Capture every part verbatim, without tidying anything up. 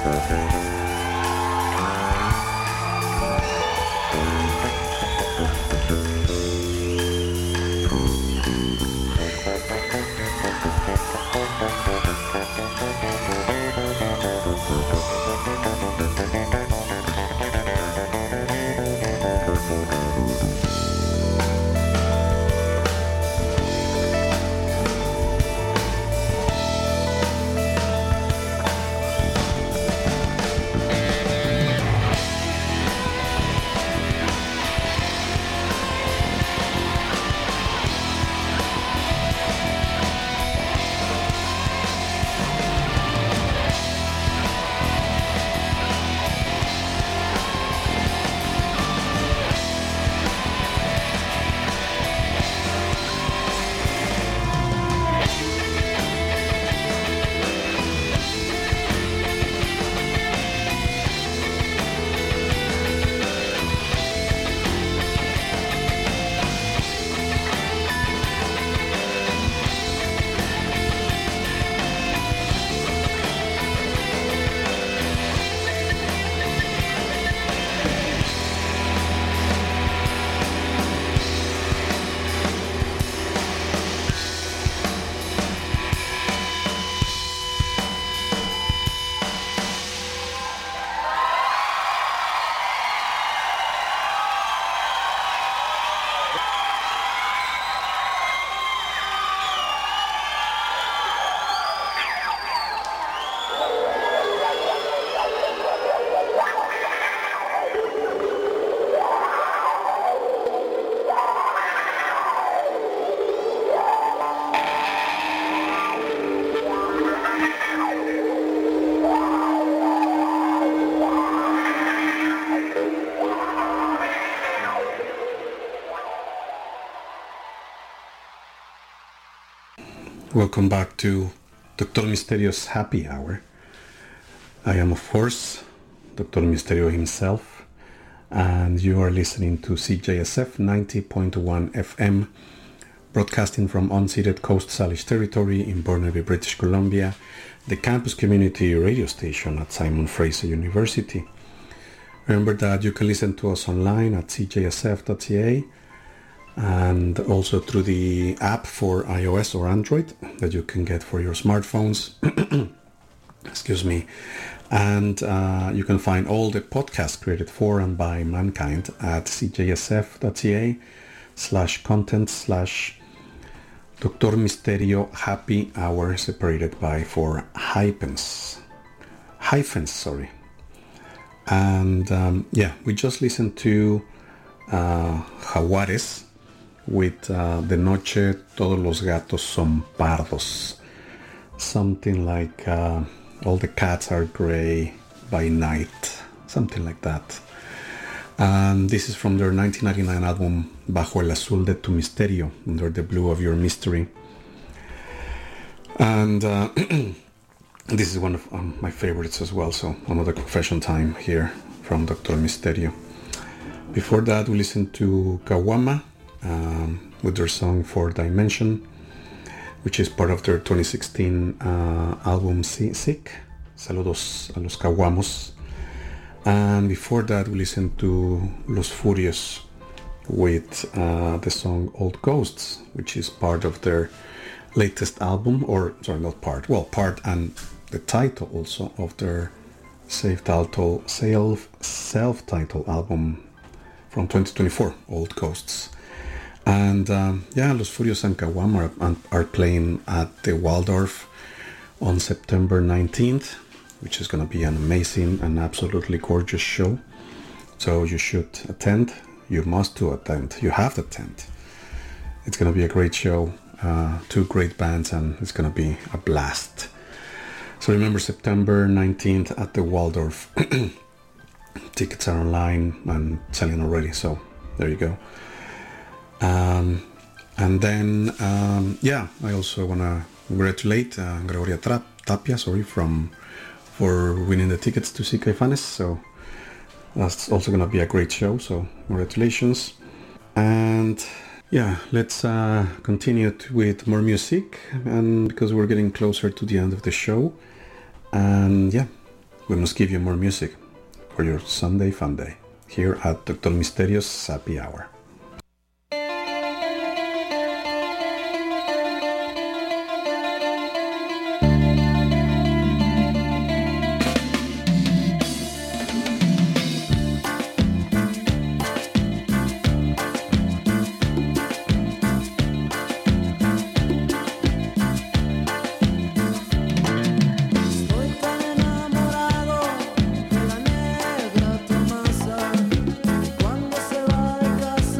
Welcome back to Doctor Misterio's Happy Hour. I am, of course, Doctor Misterio himself, and you are listening to C J S F ninety point one F M, broadcasting from unceded Coast Salish territory in Burnaby, British Columbia, the campus community radio station at Simon Fraser University. Remember that you can listen to us online at c j s f dot c a and also through the app for iOS or Android that you can get for your smartphones. Excuse me. And uh, you can find all the podcasts created for and by mankind at c j s f dot c a slash content slash Doctor Misterio Happy Hour, separated by four hyphens. Hyphens, sorry. And um, yeah, we just listened to uh, Jaguares with uh, De Noche Todos los Gatos Son Pardos. Something like uh, All the Cats Are Grey by Night. Something like that. And this is from their nineteen ninety-nine album Bajo el Azul de tu Misterio, Under the Blue of Your Mystery. And uh, this is one of um, my favorites as well, so another confession time here from Doctor Misterio. Before that, we listened to Kawama um, with their song Four Dimension, which is part of their twenty sixteen uh, album Sick. Saludos a los Kawamos. And before that, we listened to Los Furios with uh, the song Old Ghosts, which is part of their latest album, or sorry, not part, well, part and the title also of their self-titled self, self-titled album from twenty twenty-four, Old Ghosts. And um, yeah, Los Furios and Kawama are, are playing at the Waldorf on September nineteenth, which is going to be an amazing and absolutely gorgeous show. So you should attend. You must to attend. You have to attend. It's going to be a great show. Uh, two great bands, and it's going to be a blast. So remember, September nineteenth at the Waldorf. Tickets are online and selling already, so there you go. Um, and then, um, yeah, I also want to congratulate uh, Gregoria Tra- Tapia, sorry, from for winning the tickets to see Caifanes. So that's also going to be a great show, so congratulations. And yeah, let's uh, continue t- with more music, and because we're getting closer to the end of the show. And yeah, we must give you more music for your Sunday fun day here at Doctor Misterio's Happy Hour. Cuando se va de casa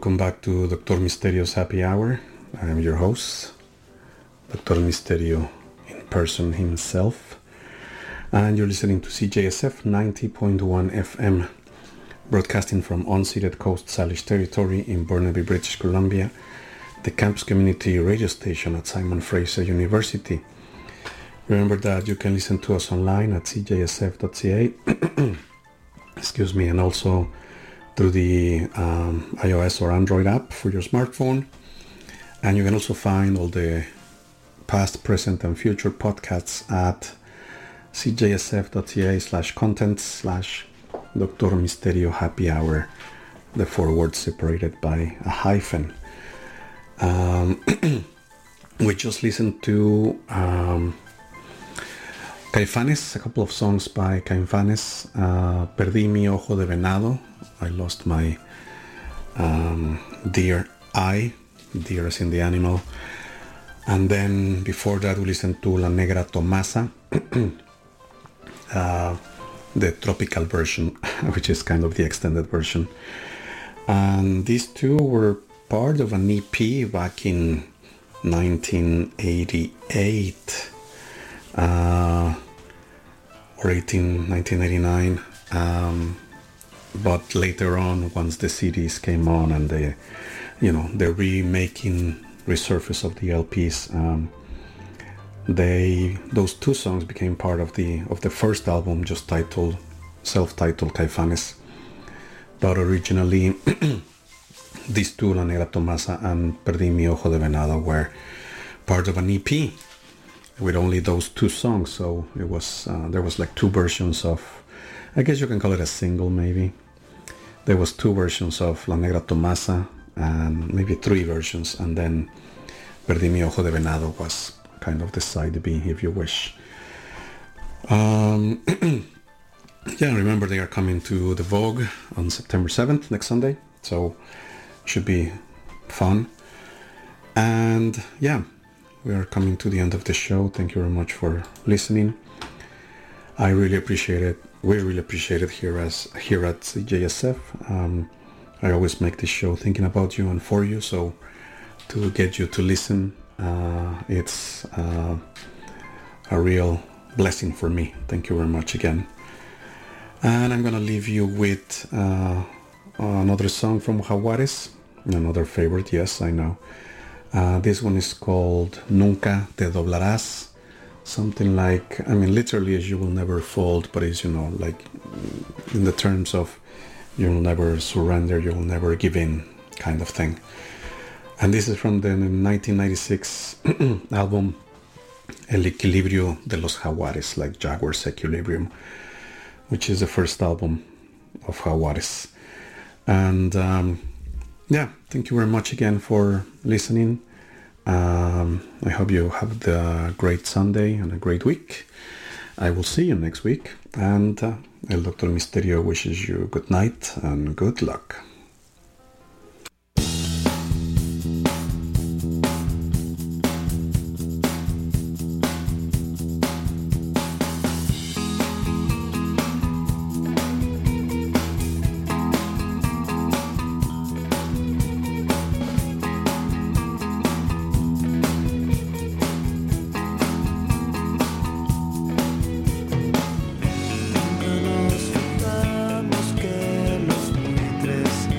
Welcome back to Doctor Misterio's Happy Hour. I'm your host, Doctor Misterio in person himself. And you're listening to C J S F ninety point one F M, broadcasting from unceded Coast Salish territory in Burnaby, British Columbia, the campus community radio station at Simon Fraser University. Remember that you can listen to us online at c j s f dot c a, excuse me, and also through the um, iOS or Android app for your smartphone. And you can also find all the past, present, and future podcasts at c j s f dot c a slash content slash Doctor Misterio Happy Hour, the four words separated by a hyphen. Um, we just listened to um, Caifanes, a couple of songs by Caifanes. Uh, Perdí mi ojo de venado. I lost my um, deer eye, deer as in the animal. And then before that we listened to La Negra Tomasa, uh, the tropical version, which is kind of the extended version. And these two were part of an E P back in nineteen eighty-eight. Uh, or eighteen, nineteen eighty-nine, um, but later on, once the C Ds came on and the, you know, the remaking, resurface of the L Ps, um, they those two songs became part of the of the first album, just titled, self-titled Caifanes. But originally, these two, La Negra Tomasa and Perdí mi ojo de venado, were part of an E P with only those two songs. So it was uh, there was like two versions of, I guess you can call it a single maybe. There was two versions of La Negra Tomasa and maybe three versions, and then Perdí mi ojo de venado was kind of the side B, if you wish. Um, yeah, remember they are coming to the Vogue on September seventh, next Sunday, so should be fun. And yeah, we are coming to the end of the show. Thank you very much for listening. I really appreciate it. We really appreciate it here as here at C J S F. Um, I always make this show thinking about you and for you. So to get you to listen, uh, it's uh, a real blessing for me. Thank you very much again. And I'm gonna leave you with uh, another song from Jaguares, another favorite. Yes, I know. Uh, this one is called Nunca Te Doblarás. Something like, I mean, literally as you will never fold, but it's, you know, like in the terms of you'll never surrender, you'll never give in kind of thing. And this is from the nineteen ninety-six album El Equilibrio de los Jaguares, like Jaguar's Equilibrium, which is the first album of Jaguares. And um, yeah, thank you very much again for listening. Um, I hope you have a great Sunday and a great week. I will see you next week. And uh, El Doctor Misterio wishes you good night and good luck. Nos fijamos que los buitres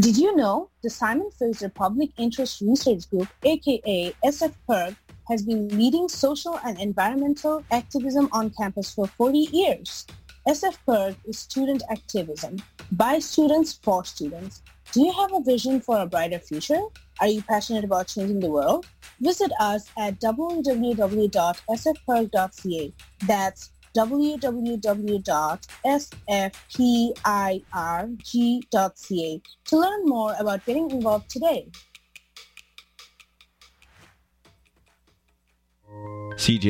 Did you know the Simon Fraser Public Interest Research Group, aka S F P I R G, has been leading social and environmental activism on campus for forty years? S F P I R G is student activism, by students for students. Do you have a vision for a brighter future? Are you passionate about changing the world? Visit us at w w w dot s f p i r g dot c a. That's w w w dot s f p i r g dot c a to learn more about getting involved today. C J